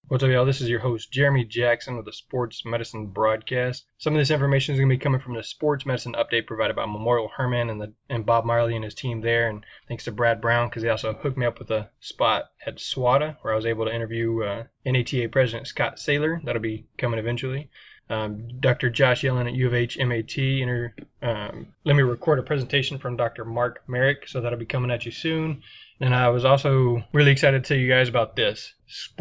What's up, y'all? This is your host, Jeremy Jackson with the Sports Medicine Broadcast. Some of this information is going to be coming from the Sports Medicine update provided by Memorial Hermann and Bob Marley and his team there, and thanks to Brad Brown because he also hooked me up with a spot at SWATA where I was able to interview NATA President Scott Saylor. That'll be coming eventually. Dr. Josh Yellen at U of H MAT. Let me record a presentation from Dr. Mark Merrick, so that'll be coming at you soon. And I was also really excited to tell you guys about this.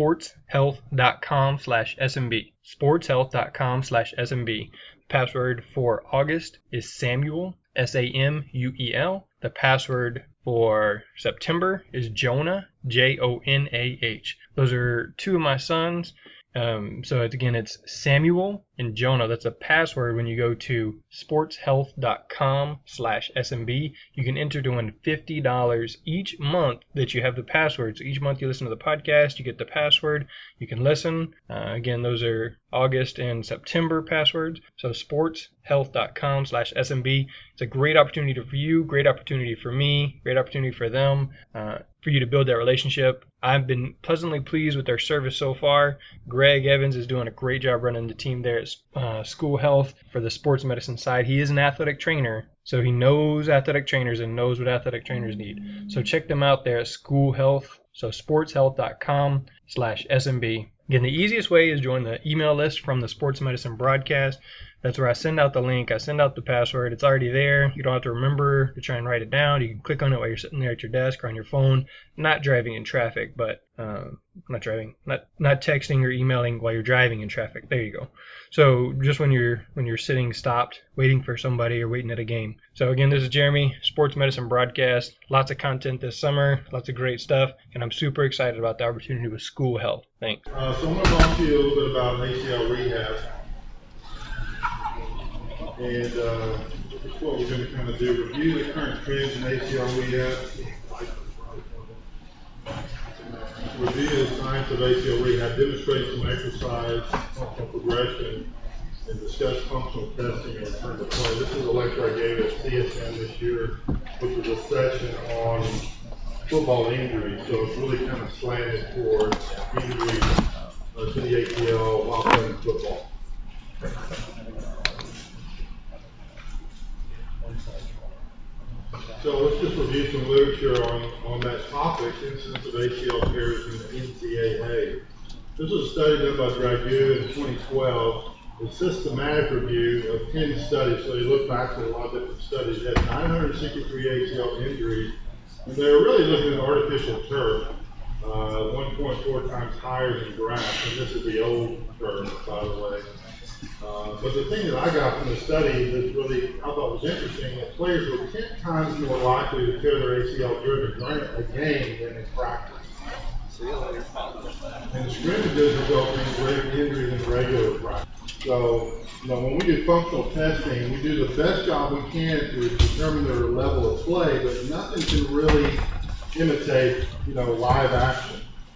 sportshealth.com/SMB. sportshealth.com/SMB. Password for August is Samuel, SAMUEL. The password for September is Jonah, JONAH. Those are two of my sons. So it's Samuel and Jonah. That's a password when you go to sportshealth.com/SMB. You can enter to win $50 each month that you have the password. So each month you listen to the podcast, you get the password. You can listen. Again, those are August and September passwords. So sportshealth.com/SMB. It's a great opportunity for you, great opportunity for me, great opportunity for them, for you to build that relationship. I've been pleasantly pleased with their service so far. Greg Evans is doing a great job running the team there at School Health for the sports medicine side. He is an athletic trainer, so he knows athletic trainers and knows what athletic trainers need. So check them out there at School Health. So sportshealth.com/SMB. Again, the easiest way is join the email list from the Sports Medicine Broadcast. That's where I send out the link. I send out the password. It's already there. You don't have to remember to try and write it down. You can click on it while you're sitting there at your desk or on your phone, not driving in traffic, but not texting or emailing while you're driving in traffic. There you go. So just when you're sitting stopped, waiting for somebody or waiting at a game. So again, this is Jeremy, Sports Medicine Broadcast. Lots of content this summer, lots of great stuff, and I'm super excited about the opportunity with School Health. Thanks. So I'm going to talk to you a little bit about ACL rehab. And what we're going to kind of do, review the current trends in ACL rehab, review the science of ACL rehab, demonstrate some exercise, functional progression, and discuss functional testing and return to play. This is a lecture I gave at CSM this year, which was a session on football injuries. So it's really kind of slanted towards injuries to the ACL while playing football. So let's just review some literature on that topic, incidence of ACL tears in the NCAA. This was a study done by Dragoo in 2012, a systematic review of 10 studies. So they looked back at a lot of different studies. They had 963 ACL injuries, and they were really looking at artificial turf, 1.4 times higher than grass, and this is the old turf, by the way. But the thing that I got from the study that really I thought was interesting, that players were 10 times more likely to tear their ACL during a game than in practice. And the scrimmages result in greater injury than regular practice. So, when we do functional testing, we do the best job we can to determine their level of play, but nothing can really imitate, live action.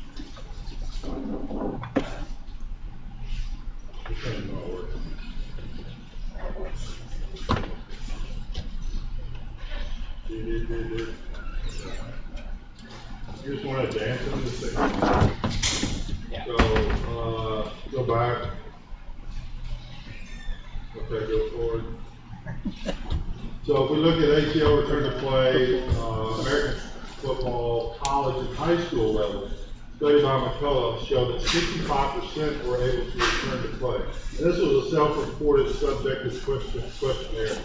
You just want to dance in this thing. Yeah. So, go back. Okay, go forward. So if we look at ACL return to play, American football, college, and high school level, study by McCullough showed that 65% were able to return to play. And this was a self-reported subjective questionnaire.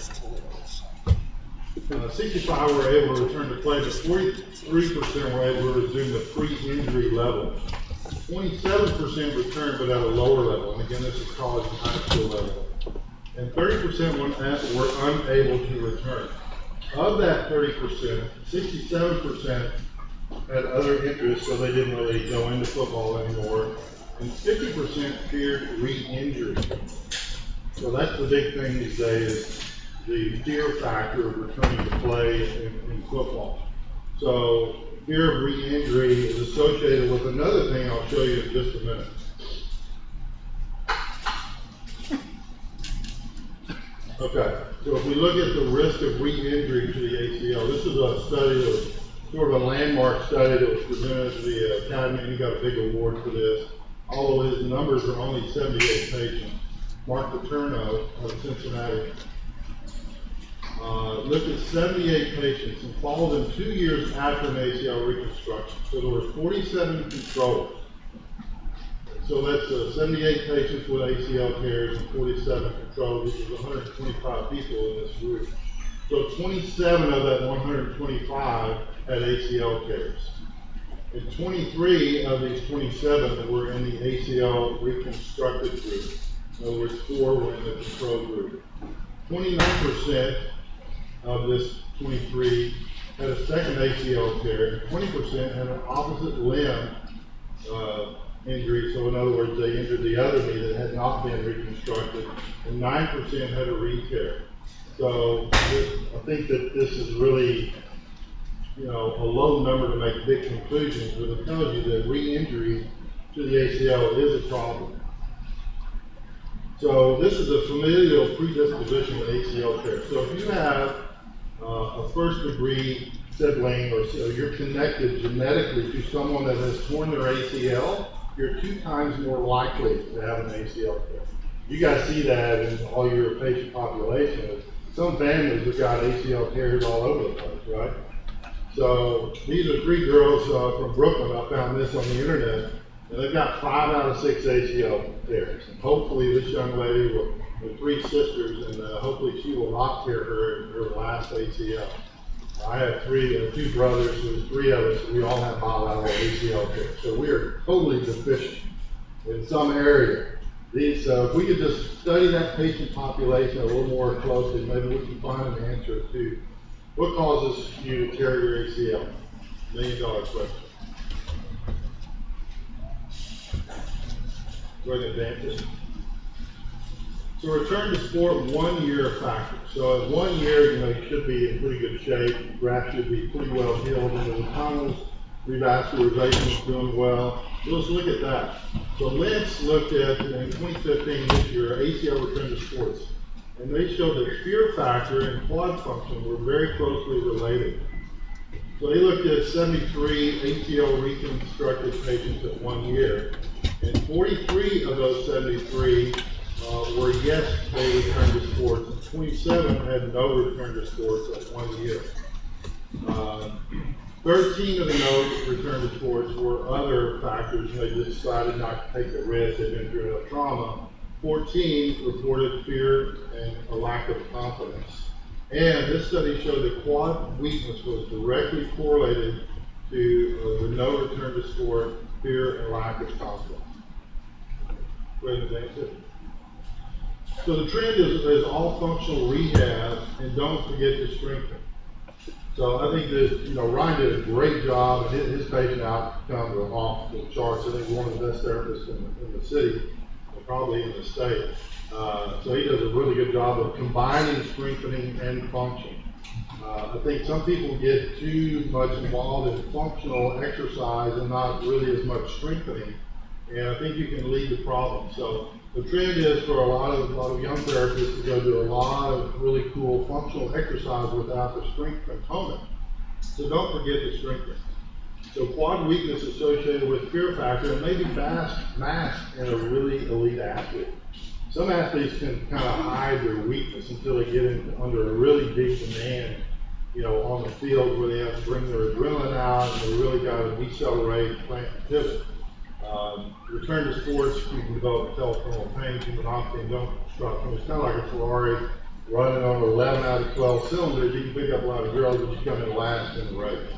65 were able to return to play, but 43% were able to resume the pre-injury level. 27% returned, but at a lower level. And again, this is college and high school level. And 30% were unable to return. Of that 30%, 67% had other interests, so they didn't really go into football anymore. And 50% feared re-injury. So that's the big thing these days, the fear factor of returning to play in football. So fear of re-injury is associated with another thing I'll show you in just a minute. Okay, so if we look at the risk of re-injury to the ACL, this is a study that was sort of a landmark study that was presented to the Academy, and he got a big award for this. All the numbers are only 78 patients. Mark Paterno of Cincinnati looked at 78 patients and followed them 2 years after an ACL reconstruction. So there were 47 controls. So that's 78 patients with ACL tears and 47 controls, which is 125 people in this group. So 27 of that 125 had ACL tears. And 23 of these 27 were in the ACL reconstructed group. In other words, 4 were in the control group. 29% of this 23 had a second ACL tear, and 20% had an opposite limb injury. So in other words, they injured the other knee that had not been reconstructed, and 9% had a re-tear. So I think that this is really, a low number to make big conclusions, but it tells you that re-injury to the ACL is a problem. So this is a familial predisposition to ACL tear. So if you have a first-degree sibling or you're connected genetically to someone that has torn their ACL, you're 2 times more likely to have an ACL tear. You guys see that in all your patient population. Some families have got ACL tears all over the place, right? So these are 3 girls from Brooklyn. I found this on the internet, and they've got 5 out of 6 ACL tears. And hopefully this young lady with 3 sisters, and hopefully she will not tear her last ACL. I have 2 brothers, so there's 3 of us, we all have bilateral ACL tears. So we are totally deficient in some area. If we could just study that patient population a little more closely, maybe we can find an answer to what causes you to tear your ACL? $1 million question. Go ahead and advance it. So return to sport 1 year factor. So at 1 year, you should be in pretty good shape. Graft should be pretty well healed into the tunnels. Revascularization is doing well. So let's look at that. So Lentz looked at, in 2015, this year, ACL return to sports. And they showed that fear factor and quad function were very closely related. So they looked at 73 ACL reconstructed patients at 1 year. And 43 of those 73 were yes, they returned to sports, and 27 had no return to sports at 1 year. 13 of the no return to sports were other factors. They decided not to take the risk. They'd been through enough trauma. 14 reported fear and a lack of confidence. And this study showed that quad weakness was directly correlated to the no return to sport, fear, and lack of confidence. Go ahead and advance it. So the trend is all functional rehab, and don't forget to strengthen. So I think that Ryan did a great job, and his patient outcomes are off the charts. I think one of the best therapists in the city, and probably in the state. So he does a really good job of combining strengthening and function. I think some people get too much involved in functional exercise and not really as much strengthening, and I think you can lead to problems. So the trend is for a lot of young therapists to go do a lot of really cool functional exercise without the strength component. So don't forget the strengthening. So quad weakness associated with fear factor and maybe masked in a really elite athlete. Some athletes can kind of hide their weakness until they get under a really big demand, on the field where they have to bring their adrenaline out and they really got to decelerate, plant, and pivot. Return to sports, you can develop telephone pain, tendinopathy, don't obstruction. It's kind of like a Ferrari running on 11 out of 12 cylinders. You can pick up a lot of girls, but you come in last in the race.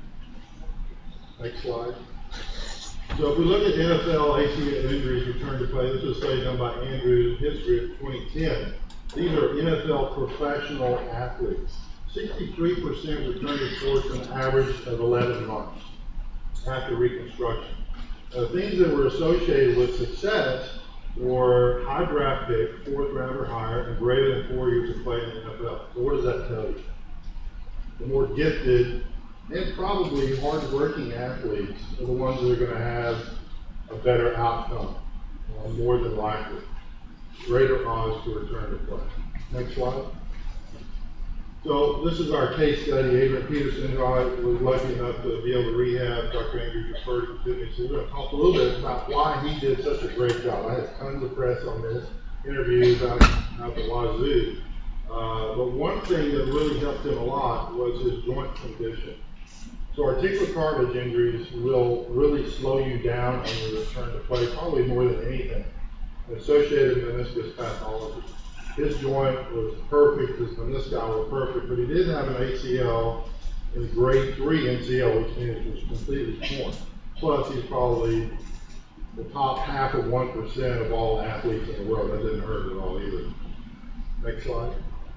Next slide. So if we look at NFL ACL injuries return to play, this was a study done by Andrews, his group, 2010. These are NFL professional athletes. 63% return to sports an average of 11 months after reconstruction. Things that were associated with success were high draft pick, 4th round or higher, and greater than 4 years of playing in the NFL. So what does that tell you? The more gifted and probably hard-working athletes are the ones that are going to have a better outcome, more than likely. Greater odds to return to play. Next slide. So this is our case study. Adrian Peterson, who I was lucky enough to be able to rehab, Dr. Andrews referred him to me. So we're going to talk a little bit about why he did such a great job. I had tons of press on this, interviews out the wazoo. But one thing that really helped him a lot was his joint condition. So articular cartilage injuries will really slow you down on your return to play, probably more than anything. Associated meniscus pathology. His joint was perfect, his menisci were perfect, but he did have an ACL in grade 3 MCL, which means it was completely torn. Plus, he's probably the top half of 1% of all athletes in the world. That didn't hurt at all either. Next slide.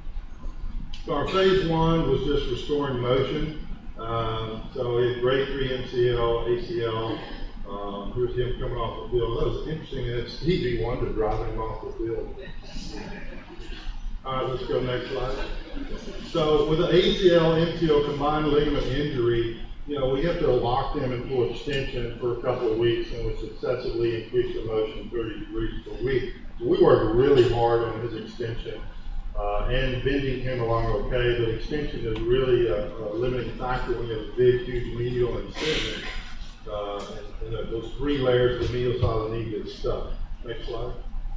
So our phase 1 was just restoring motion. So he had grade 3 MCL, ACL. Here's him coming off the field. That was interesting. It's Stevie Wonder driving him off the field. All right, let's go next slide. So with the ACL, MCL combined ligament injury, we have to lock them in full extension for a couple of weeks, and we successively increase the motion 30 degrees per week. So we worked really hard on his extension and bending him along okay. The extension is really a limiting factor when you have a big, huge medial incision. And those 3 layers of the medial side of the knee get stuck. Next slide.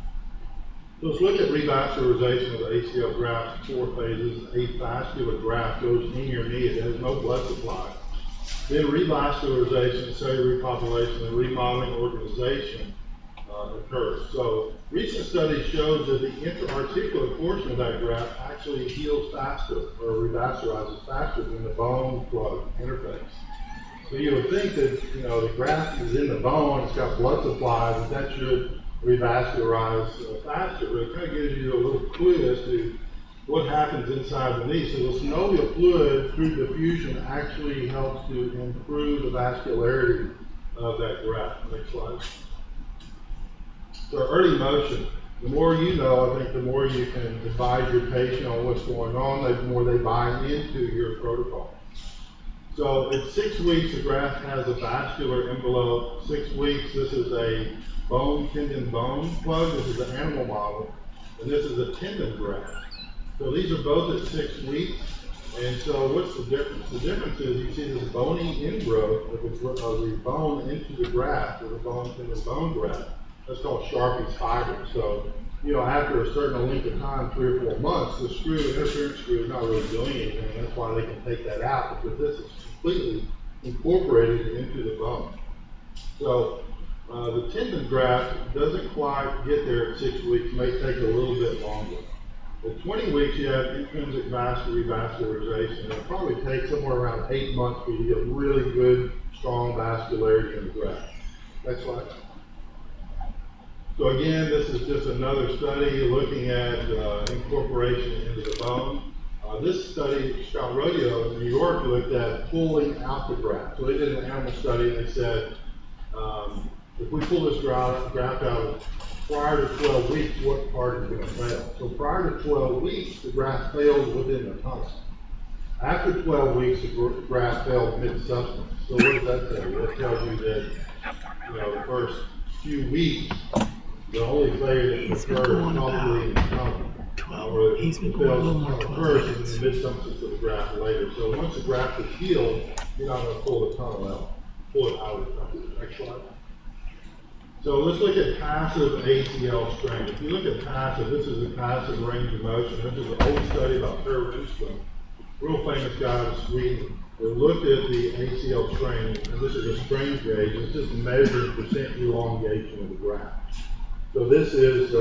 So let's look at revascularization of the ACL graft, 4 phases. A vascular graft goes in your knee, it has no blood supply. Then revascularization, cellular repopulation, and remodeling organization occurs. So recent studies shows that the intra-articular portion of that graft actually heals faster or revascularizes faster than the bone plug interface. So you would think that the graft is in the bone, it's got blood supply, that should revascularize faster, but it kind of gives you a little clue as to what happens inside the knee. So the synovial fluid through diffusion actually helps to improve the vascularity of that graft. Next slide. So early motion. The more you know, I think the more you can advise your patient on what's going on, the more they buy into your protocol. So at 6 weeks, the graft has a vascular envelope. 6 weeks, this is a bone, tendon, bone plug. This is an animal model. And this is a tendon graft. So these are both at 6 weeks. And so what's the difference? The difference is you see this bony ingrowth of the bone into the graft, or the bone tendon bone graft. That's called Sharpie's fiber. So, after a certain length of time, 3 or 4 months, the interference screw is not really doing anything. That's why they can take that out, because this is completely incorporated into the bone. So the tendon graft doesn't quite get there at 6 weeks, may take a little bit longer. At 20 weeks, you have intrinsic vascular revascularization. It'll probably take somewhere around 8 months for you to get really good, strong vascularity in the graft. Next slide. So again, this is just another study looking at incorporation into the bone. This study, Scott Rodeo in New York looked at pulling out the graft. So they did an animal study and they said, if we pull this graft out prior to 12 weeks, what part is going to fail? So prior to 12 weeks, the graft failed within the tunnel. After 12 weeks, the graft failed mid-substance. So what does that tell you? That tells you that the first few weeks, the only failure that occurred is probably in the tunnel. He's been going a little more 12 first and the mid-substance of the graft later. So once the graft is healed, you're not going to pull the tunnel out. Pull it out of the tunnel. Next slide. So let's look at passive ACL strain. If you look at passive, this is a passive range of motion. This is an old study about Per Rundström, real famous guy out of Sweden. They looked at the ACL strain, and this is a strain gauge. It's just measuring percent elongation of the graft. So this is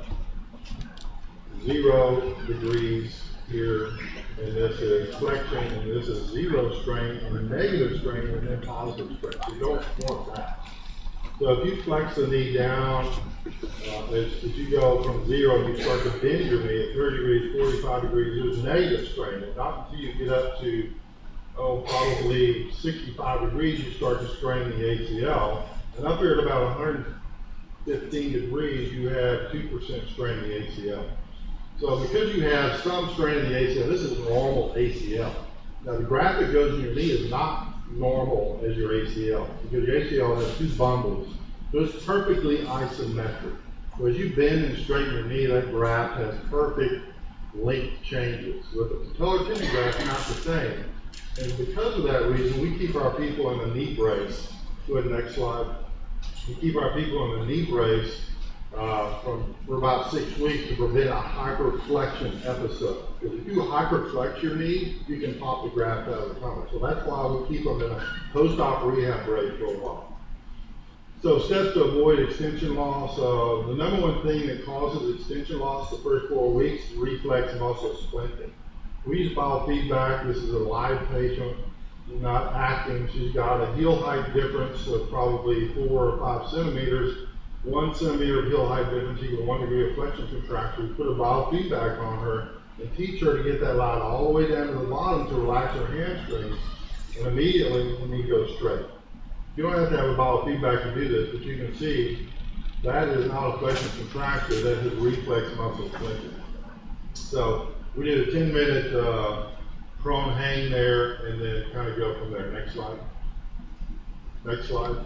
0 degrees here, and this is flexion, and this is 0 strain, and a negative strain, and then positive strain. So you don't want that. So if you flex the knee down, as you go from 0, you start to bend your knee at 30 degrees, 45 degrees, there's negative strain. And not until you get up to, probably 65 degrees, you start to strain the ACL. And up here at about 115 degrees, you have 2% strain in the ACL. So because you have some strain in the ACL, this is normal ACL. Now the graft that goes in your knee is not normal as your ACL, because your ACL has 2 bundles. So it's perfectly isometric. So as you bend and straighten your knee, that graft has perfect length changes. With the patellar tendon graft, not the same. And because of that reason, we keep our people in a knee brace. Go ahead, next slide. We keep our people in a knee brace for about 6 weeks to prevent a hyperflexion episode. Because if you hyperflex your knee, you can pop the graft out of the tunnel. So that's why we keep them in a post-op rehab brace for a while. So steps to avoid extension loss. The number one thing that causes extension loss the first 4 weeks is reflex muscle splinting. We use biofeedback. This is a live patient, not acting. She's got a heel height difference of probably 4 or 5 centimeters. 1 centimeter of heel height difference equals 1 degree of flexion contraction. We put a biofeedback on her and teach her to get that line all the way down to the bottom to relax her hamstrings, and immediately the knee goes straight. You don't have to have a biofeedback to do this, but you can see that is not a flexion contracture, that is reflex muscle splinting. So we did a 10-minute prone hang there and then kind of go from there. Next slide. Next slide.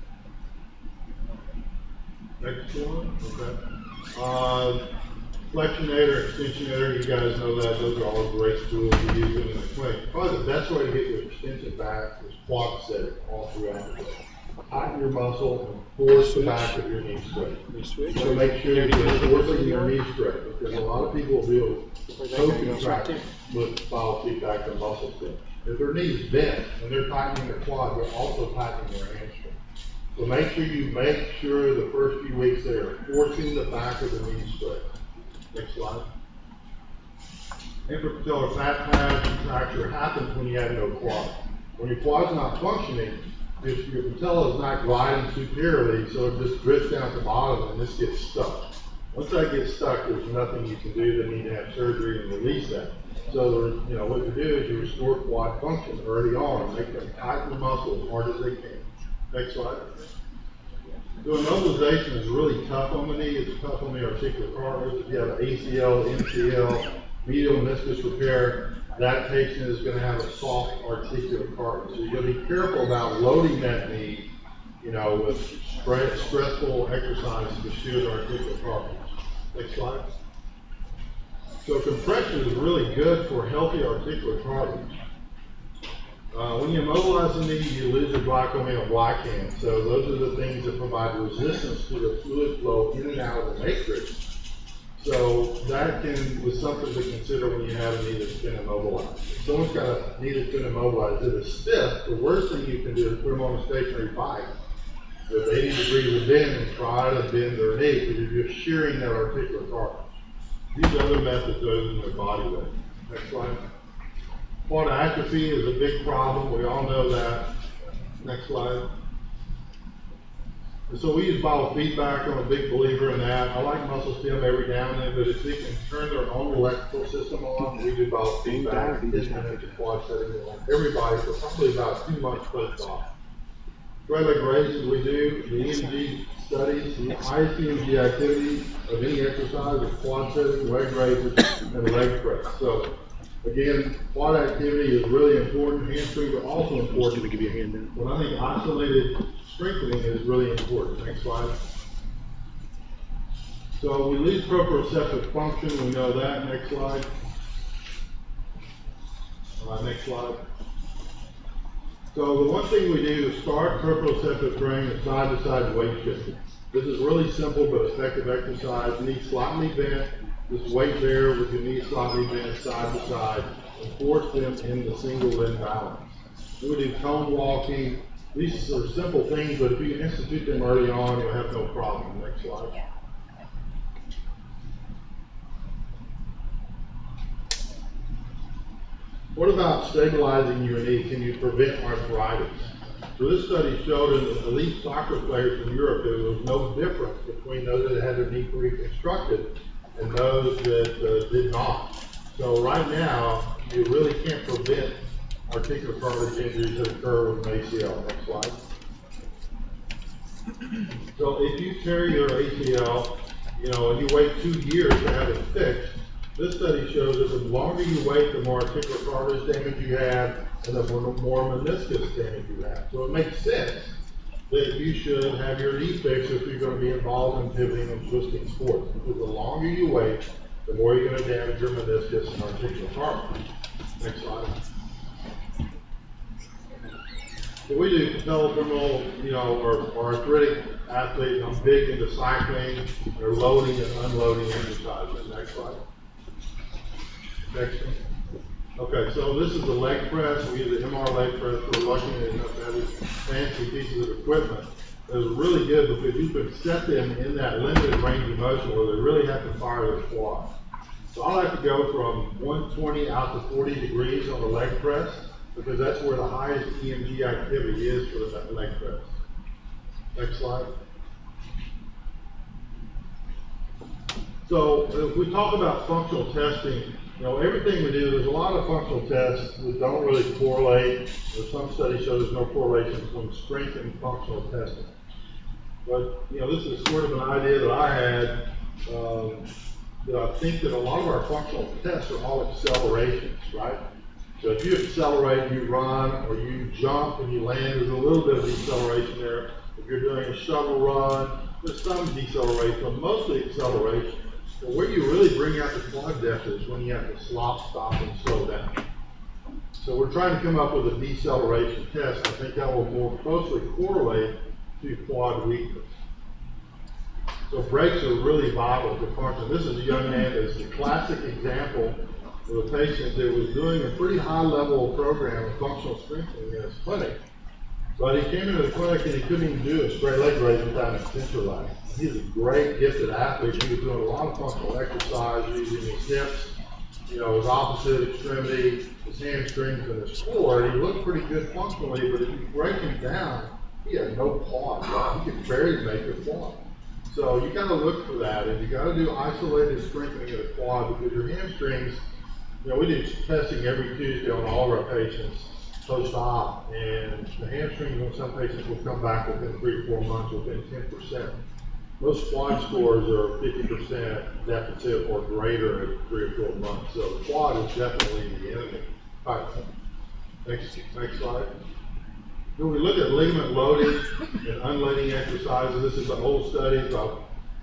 Next one. Okay. Flexionator, extensionator, you guys know that. Those are all great tools we use in the clinic. Probably the best way to get your extension back is quad setting all throughout the day. Tighten your muscle and force the back of your knee straight. So make sure you're forcing your knee straight, because a lot of people will do toe contraction with biofeedback and muscle spin. If their knee's bent and they're tightening their quad, they're also tightening their hamstring. So make sure the first few weeks they are forcing the back of the knee straight. Next slide. Infrapatellar fat pad contracture happens when you have no quad. When your quad's not functioning, if your patella is not gliding superiorly, so it just drifts down to the bottom and this gets stuck. Once that gets stuck, there's nothing you can do. They need to have surgery and release that. So, what you do is you restore quad function early on and make them tighten the muscle as hard as they can. Next slide. Doing mobilization is really tough on the knee. It's tough on the articular cartilage. If you have ACL, MCL, medial meniscus repair, that patient is going to have a soft articular cartilage. So you've got to be careful about loading that knee, with stressful exercise to shear the articular cartilage. Next slide. So compression is really good for healthy articular cartilage. When you immobilize the knee, you lose your glycosaminoglycan. So those are the things that provide resistance to the fluid flow in and out of the matrix. So that was something to consider when you have a knee that's been immobilized. If someone's got a knee that's been immobilized, it is stiff, the worst thing you can do is put them on a stationary bike with 80 degrees of bend and try to bend their knee, because you're just shearing that articular cartilage. These other methods are in their body weight. Next slide. Quad atrophy is a big problem. We all know that. Next slide. And so we use biofeedback. I'm a big believer in that. I like muscle stim every now and then, but if they can turn their own electrical system on, we do biofeedback. 10 minutes of quad setting on everybody for probably about 2 months post-op. Right leg raises we do, the EMG studies, the highest EMG activity of any exercise is quad setting, leg raises, and leg press. So again, quad activity is really important. Hamstrings are also important. But I think isolated strengthening is really important. Next slide. So we lose proprioceptive function. We know that. Next slide. Next slide. So the one thing we do is start proprioceptive training with side-to-side weight shifting. This is really simple but effective exercise. Knee slightly bent. Just weight there with your knee slightly bent side to side and force them in the single limb balance. We do cone walking. These are simple things, but if you can institute them early on, you'll have no problem. Next slide. What about stabilizing your knee? Can you prevent arthritis? So this study showed in the elite soccer players in Europe there was no difference between those that had their knee reconstructed and those that did not. So right now, you really can't prevent articular cartilage injuries that occur with an ACL. Next slide. So if you tear your ACL, and you wait 2 years to have it fixed, this study shows that the longer you wait, the more articular cartilage damage you have, and the more meniscus damage you have. So it makes sense that you should have your knee fixed if you're going to be involved in pivoting and twisting sports. Because the longer you wait, the more you're going to damage your meniscus and articular cartilage. Next slide. So we do patellofemoral, or arthritic athletes. I'm big into cycling or loading and unloading exercises. Next slide. Next one. Okay, so this is the leg press. We use the MR leg press. We're lucky enough to have these fancy pieces of equipment. It's really good because you can set them in that limited range of motion where they really have to fire their quad. So I like to go from 120 out to 40 degrees on the leg press because that's where the highest EMG activity is for that leg press. Next slide. So if we talk about functional testing, everything we do, there's a lot of functional tests that don't really correlate. Some studies show there's no correlation between strength and functional testing. But, this is sort of an idea that I had, that I think that a lot of our functional tests are all accelerations, right? So if you accelerate, you run, or you jump and you land, there's a little bit of deceleration there. If you're doing a shuttle run, there's some deceleration, but mostly acceleration. But where you really bring out the quad depth is when you have to stop, and slow down. So we're trying to come up with a deceleration test. I think that will more closely correlate to quad weakness. So brakes are really vital to function. This is a young man that's the classic example of a patient that was doing a pretty high level program of functional strengthening in his clinic. But he came into the clinic and he couldn't even do a straight leg raise without an extensor leg. He's a great gifted athlete. He was doing a lot of functional exercise using his hips, his opposite extremity, his hamstrings, and his core. He looked pretty good functionally, but if you break him down, he had no quad. Right? He could barely make a quad. So you got to look for that, and you got to do isolated strengthening of the quad because your hamstrings. We do testing every Tuesday on all of our patients post-op, and the hamstrings on some patients will come back within 3 to 4 months, within 10%. Most quad scores are 50% deficit or greater at 3 or 4 months. So the quad is definitely the enemy. All right, next slide. When we look at ligament loading and unloading exercises, this is an old study by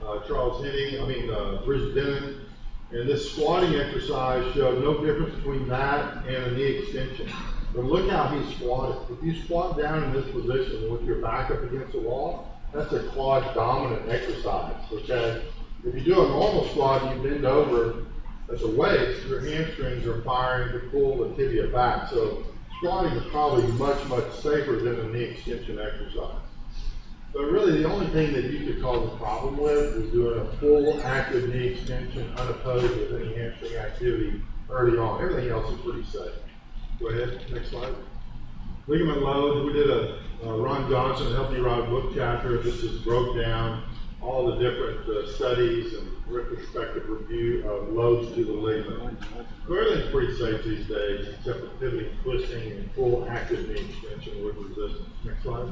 Bruce Denon. And this squatting exercise showed no difference between that and a knee extension. But look how he squatted. If you squat down in this position with your back up against the wall, that's a quad dominant exercise, okay? If you do a normal squat and you bend over at the waist, your hamstrings are firing to pull the tibia back. So squatting is probably much, much safer than a knee extension exercise. But really the only thing that you could cause a problem with is doing a full active knee extension unopposed with any hamstring activity early on. Everything else is pretty safe. Go ahead, next slide. Ligament load, we did a Ron Johnson Help Me Write a Book chapter. This just broke down all the different studies and retrospective review of loads to the ligament. So everything's pretty safe these days except for pivoting, twisting, and full active knee extension with resistance. Next slide.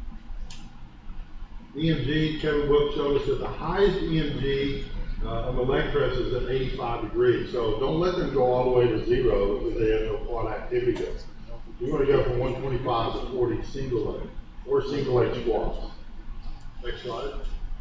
EMG, Kevin Wilk showed us that the highest EMG on the leg press is at 85 degrees. So don't let them go all the way to 0 because they have no quad activity there. You want to go from 125 to 40 single leg or single leg squats. Next slide.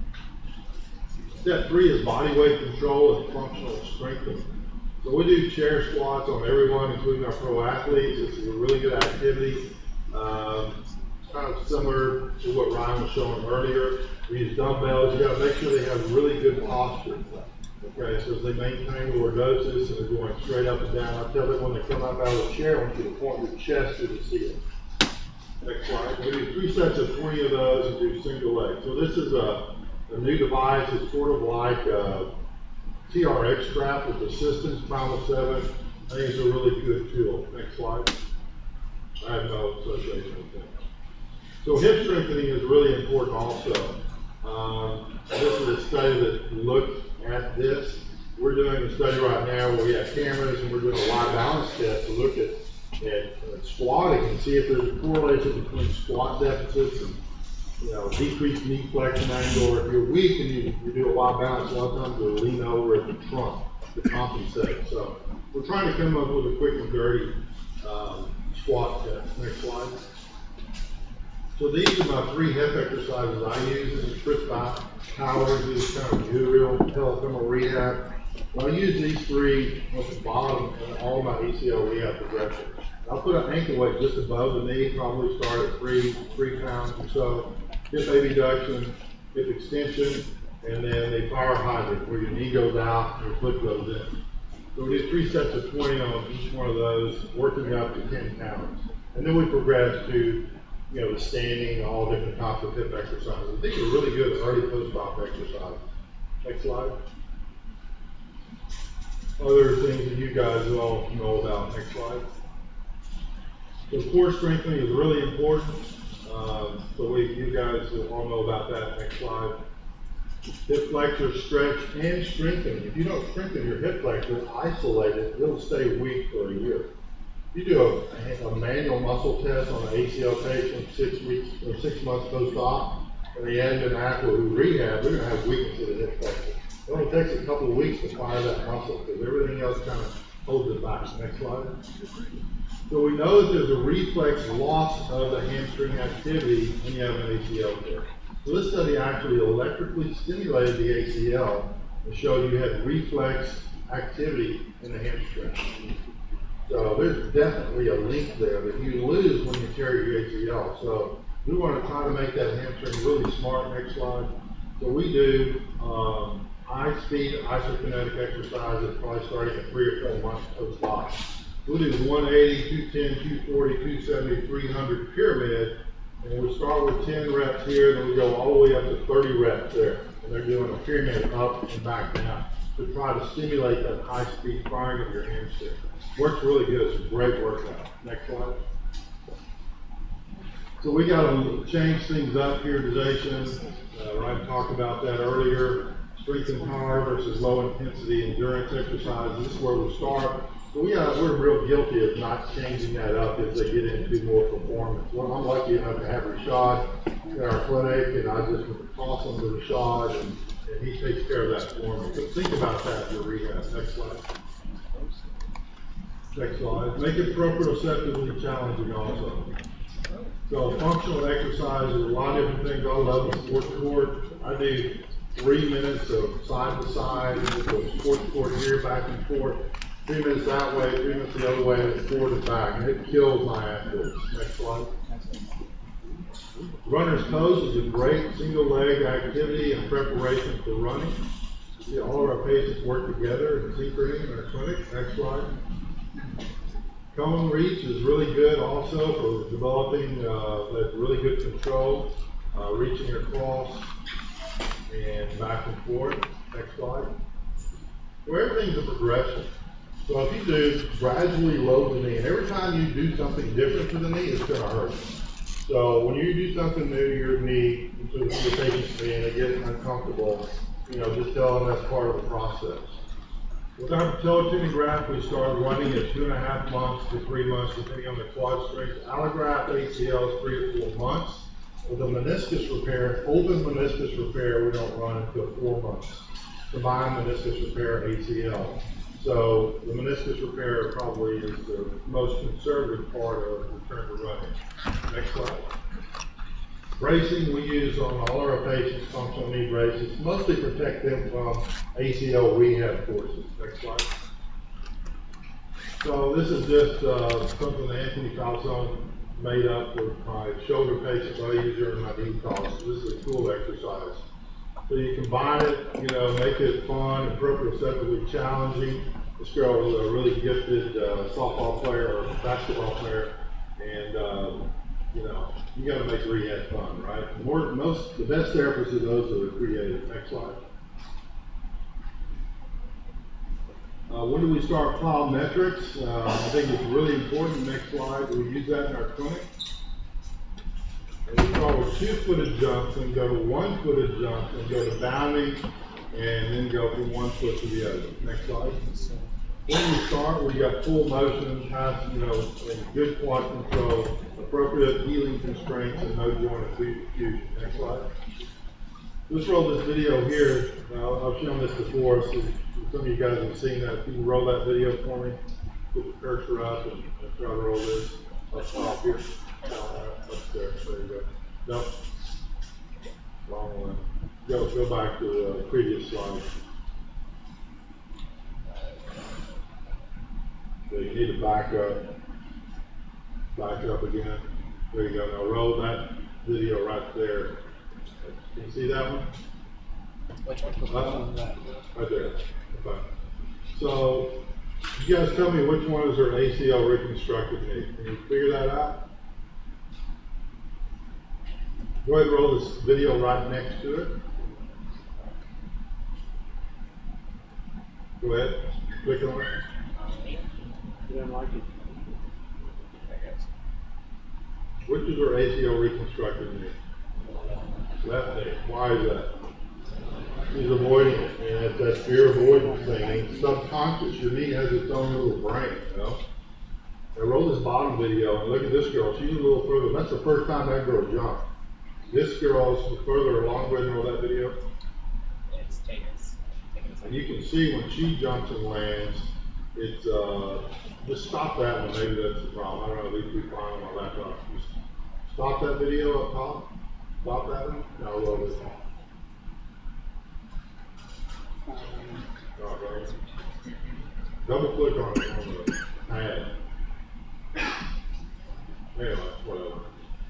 Step 3 is body weight control and functional strengthening. So we do chair squats on everyone, including our pro athletes. This is a really good activity. Kind of similar to what Ryan was showing earlier. We use dumbbells. You got to make sure they have really good posture. Okay, so as they maintain lordosis and they're going straight up and down, I tell them when they come up out of the chair, I want you to point your chest to the ceiling. Next slide. We do 3 sets of 20 of those and do single leg. So this is a new device. It's sort of like a TRX strap with assistance, Primal 7. I think it's a really good tool. Next slide. I have no association with that. So hip strengthening is really important also. This is a study that looked at this. We're doing a study right now where we have cameras and we're doing a live balance test to look at squatting and see if there's a correlation between squat deficits and decreased knee flexion angle. Or if you're weak and you do a live balance, a lot of times you'll lean over at the trunk to compensate. So we're trying to come up with a quick and dirty squat test. Next slide. So these are my 3 hip exercises I use. This is Chris Powers, who's kind of guru on patellofemoral rehab. Well, I use these three at the bottom and all my ACL rehab progression. I'll put an ankle weight just above the knee, probably start at 3 pounds or so. Hip abduction, hip extension, and then a fire hydrant where your knee goes out and your foot goes in. So we did 3 sets of 20 on each one of those, working up to 10 pounds. And then we progressed to, the standing, all different types of hip exercises. I think are really good early post-op exercises. Next slide. Other things that you guys all know about. Next slide. So core strengthening is really important. You guys all know about that. Next slide. Hip flexor stretch and strengthening. If you don't strengthen your hip flexor, isolate it, it'll stay weak for a year. If you do a manual muscle test on an ACL patient 6 weeks or 6 months post-op, and they add an athlete who rehab, they're going to have weakness in the hip flexor. It only takes a couple of weeks to fire that muscle because everything else kind of holds it back. Next slide. So we know that there's a reflex loss of the hamstring activity when you have an ACL tear. So this study actually electrically stimulated the ACL and showed you had reflex activity in the hamstring. So there's definitely a link there that you lose when you tear your ACL. So we want to try to make that hamstring really smart. Next slide. So we do high-speed isokinetic exercises, probably starting at 3 or 4 months post-op. We'll do 180, 210, 240, 270, 300 pyramid, and we'll start with 10 reps here, and then we go all the way up to 30 reps there. And they're doing a pyramid up and back down to try to stimulate that high-speed firing of your hamstring. Works really good. It's a great workout. Next slide. So we got to change things up, periodization. Ryan talked about that earlier. Strength and power versus low intensity endurance exercises. This is where we start. So we're real guilty of not changing that up as they get into more performance. Well, I'm lucky enough to have Rashad in our clinic, and I just toss him to Rashad, and he takes care of that for me. So think about that in your rehab. Next slide. Next slide. Make it proprioceptively challenging also. So functional exercise is a lot of different things. I love the sports court. I do 3 minutes of side to side, so sports court here, back and forth. 3 minutes that way, 3 minutes the other way, and forward and back. And it kills my athletes. Next slide. Runner's pose is a great single leg activity in preparation for running. See, all of our patients work together in synchrony in our clinic. Next slide. Cone reach is really good also for developing that really good control, reaching across and back and forth. Next slide. So everything's a progression. So if you do gradually load the knee, and every time you do something different to the knee, it's going to hurt. So when you do something new to your knee, to your patient's knee, and they get uncomfortable, just tell them that's part of the process. With our patella tuning graft, we start running at 2.5 months to 3 months, depending on the quad strength. Allograft ACL is 3 to 4 months. With a meniscus repair, open meniscus repair, we don't run until 4 months. Combined meniscus repair, ACL. So the meniscus repair probably is the most conservative part of return to running. Next slide. Bracing we use on all our patients, functional knee braces, mostly protect them from ACL rehab courses. Next slide. So this is just something that Anthony Falzone made up for my shoulder patients I use during my knee calls. So this is a cool exercise. So you combine it, make it fun and proprioceptively challenging. This girl was a really gifted softball player or basketball player, and you got to make rehab fun, right? The best therapists are those that are creative. Next slide. When do we start plyometrics? I think it's really important. Next slide. We use that in our clinic. And we start with 2-footed jumps and go to 1-footed jumps and go to bounding and then go from one foot to the other. Next slide. When we start, we got full motion, and good quad control, appropriate healing constraints, and no joint fusion. Next slide. Let's roll this video here. I've shown this before, so some of you guys have seen that. If you can roll that video for me, put the cursor up and try to roll this. I'll stop here. Up there. There you go. Nope. Wrong one. Go back to the previous slide. need to back up. Back up again. There you go. Now roll that video right there. Can you see that one? Which one? Right there. Okay. So, you guys tell me which one is their ACL reconstructed knee. Can you figure that out? Go ahead and roll this video right next to it. Go ahead. Click on it. You don't like it? Which is their ACL reconstructed knee? Left knee. Why is that? He's avoiding it, and that's fear avoidance thing. It's subconscious. Your knee has its own little brain, you know? Now roll this bottom video and look at this girl. She's a little further. That's the first time that girl jumped. This girl's further along. Go ahead and roll that video. It's Tatus. And you can see when she jumps and lands, it's, just stop that one. Maybe that's the problem. I don't know. These people are on my laptop. Just stop that video up top. Stop that one. Now roll this one. Right. Double click on it on the pad. Anyway, whatever.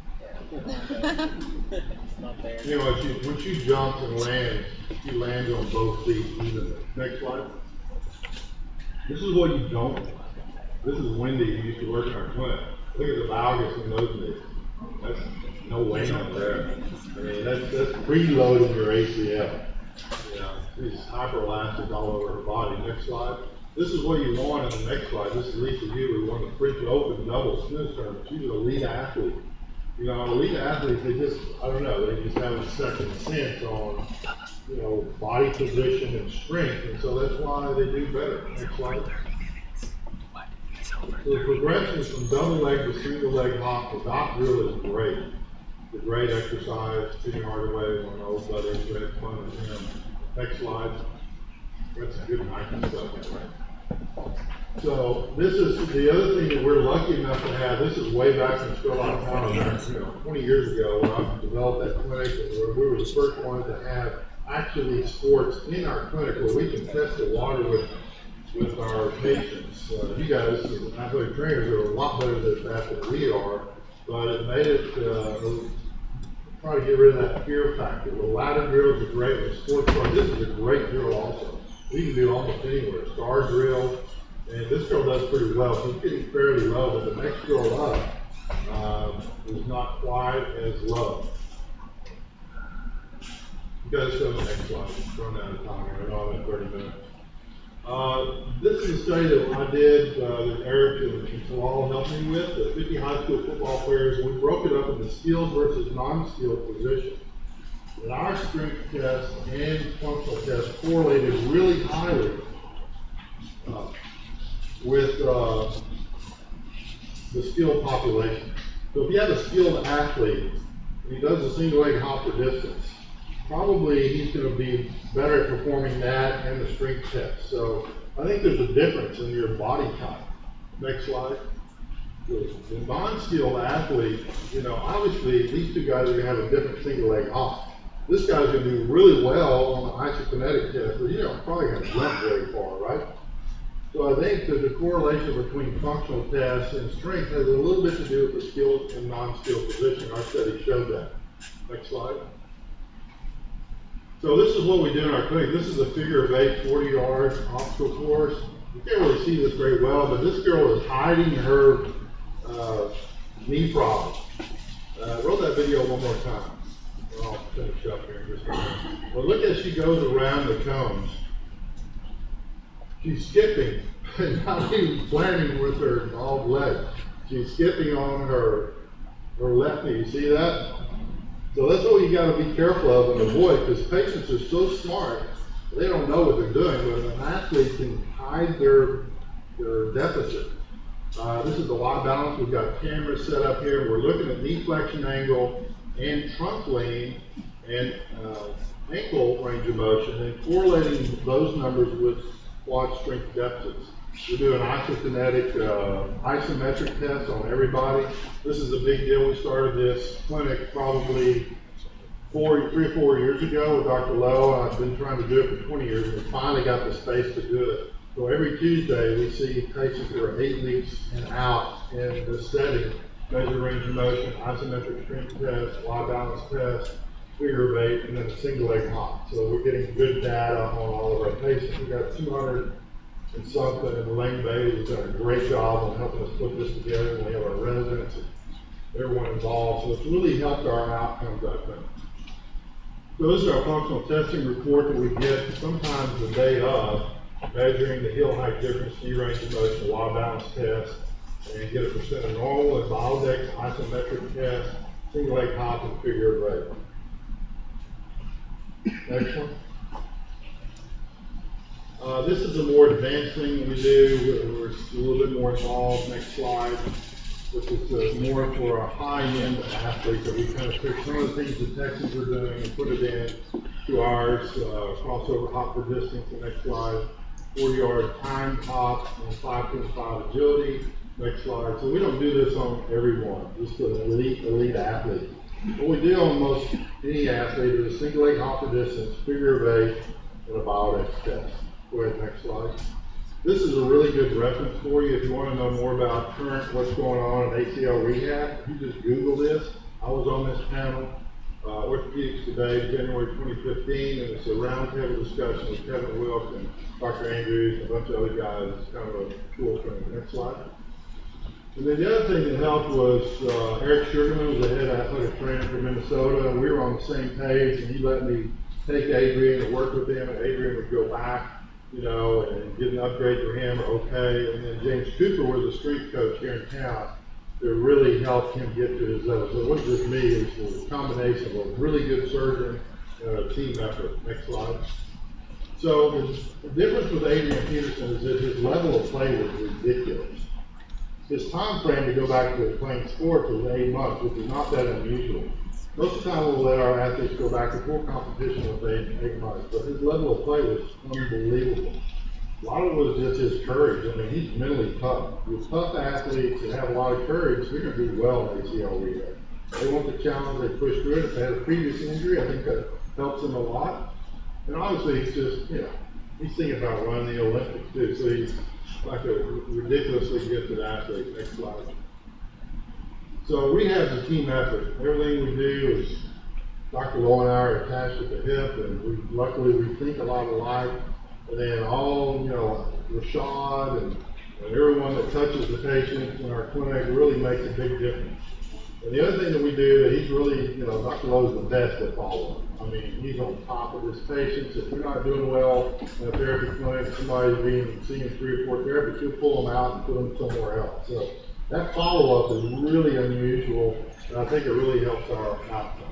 It's not there. Anyway, when she jumps and lands, she lands on both feet evenly. Next slide. This is what you don't want. This is Wendy, who used to work in our clinic. Look at the valgus in those knees. That's no way on there. I mean, that's preloading your ACL. She's hyperelastic all over her body. Next slide. This is what you want in the next slide. This is Lisa Hughley, one of the freak open double smooth terms. She's an elite athlete. You know, elite athletes, they just, I don't know, they just have a second sense on, you know, body position and strength, and so that's why they do better. Next slide. So the progression from double leg to single leg hop, the dot drill is great. It's a great exercise, Timmy Hardaway, one of my old buddies, we had fun with him. Next slide. That's a good Nike stuff, right? So this is the other thing that we're lucky enough to have. This is way back in Sterling County, 20 years ago, when I developed that clinic, and where we were the first ones to have actually sports in our clinic where we can test the water with our patients. You guys, as athletic trainers, are a lot better at that than we are, but it made it try to get rid of that fear factor. The ladder drills are great with sports car. This is a great drill also. We can do almost anywhere. Star drill, and this girl does pretty well. She's getting fairly low, but the next girl up is not quite as low. You guys show the next slide. I'm running out of time here. I know I'm at 30 minutes. This is a study that I did that Eric and Talal helped me with, the 50 high school football players. We broke it up into skilled versus non-skilled positions. And our strength test and functional test correlated really highly with the skilled population. So if you have a skilled athlete and he does a single leg hop for distance, probably he's going to be better at performing that and the strength test. So I think there's a difference in your body type. Next slide. The non-skilled athlete, you know, obviously these two guys are going to have a different single leg hop. This guy's going to do really well on the isokinetic test, but you know, probably going to jump very far, right? So I think that the correlation between functional tests and strength has a little bit to do with the skilled and non-skilled position. Our study showed that. Next slide. So this is what we do in our clinic. This is a figure of 8, 40-yard obstacle course. You can't really see this very well, but this girl is hiding her knee problem. Roll that video one more time. I'll finish up here in just a minute. Well, look as she goes around the cones. She's skipping, not even planning with her involved leg. She's skipping on her left knee. You see that? So that's what you got to be careful of and avoid, because patients are so smart, they don't know what they're doing, but an athlete can hide their deficit. This is the Y balance. We've got cameras set up here. We're looking at knee flexion angle and trunk lean and ankle range of motion and correlating those numbers with quad strength deficits. We do an isokinetic isometric test on everybody. This is a big deal. We started this clinic probably 3 or 4 years ago with Dr. Lowe. I've been trying to do it for 20 years, and we finally got the space to do it. So every Tuesday, we see patients who are 8 weeks and out in this setting, measure range of motion, isometric strength test, Y balance test, figure of 8, and then a single leg hop. So we're getting good data on all of our patients. We've got 200 and something, and Lane Bailey has done a great job on helping us put this together. We have our residents and everyone involved, so it's really helped our outcomes, I think. So this is our functional testing report that we get sometimes the day of, measuring the heel height difference, knee range of motion, Y balance test, and get a percent of normal, and Biodex, isometric test, single leg hop, and figure of 8. Next one. This is a more advanced thing we do. We're a little bit more involved. Next slide. This is more for our high-end athletes, that we kind of pick some of the things the Texans are doing and put it in to ours. Crossover hop for distance. The next slide. 40-yard time hop and 5.5 agility. Next slide. So we don't do this on everyone, just an elite athlete. What we do on most any athlete is a single leg hop for distance, figure of 8, and a Biodex test. Go ahead, next slide. This is a really good reference for you if you want to know more about current what's going on in ACL rehab. If you just Google this, I was on this panel, Orthopedics Today, January 2015, and it's a roundtable discussion with Kevin Wilk and Dr. Andrews and a bunch of other guys. It's kind of a cool thing. Next slide. And then the other thing that helped was Eric Sugarman was the head athletic trainer from Minnesota, and we were on the same page, and he let me take Adrian and work with him, and Adrian would go back, you know, and get an upgrade for him, or okay. And then James Cooper was a strength coach here in town that really helped him get to his level. So it wasn't just me, it was a combination of a really good surgeon and a team effort. Next slide. So the difference with Adrian Peterson is that his level of play was ridiculous. His time frame to go back to playing sports was 8 months, which is not that unusual. Most of the time we'll let our athletes go back to full competition with 8 months, but his level of play was unbelievable. A lot of it was just his courage. I mean, he's mentally tough. With tough athletes that have a lot of courage, they're going to do well in ACL rehab. They want the challenge, they push through it. If they had a previous injury, I think that helps them a lot. And obviously, he's just, you know, he's thinking about running the Olympics too, so he's like a ridiculously gifted athlete. Next slide. So rehab's a team effort. Everything we do is Dr. Lowe and I are attached at the hip, and luckily we think a lot alike. And then all, you know, Rashad and everyone that touches the patient in our clinic really makes a big difference. And the other thing that we do, that he's really, you know, Dr. Lowe's the best at following. I mean, he's on top of his patients. If you're not doing well in a therapy clinic, somebody's being seen 3 or 4 therapists, he'll pull them out and put them somewhere else. So that follow-up is really unusual, and I think it really helps our outcome.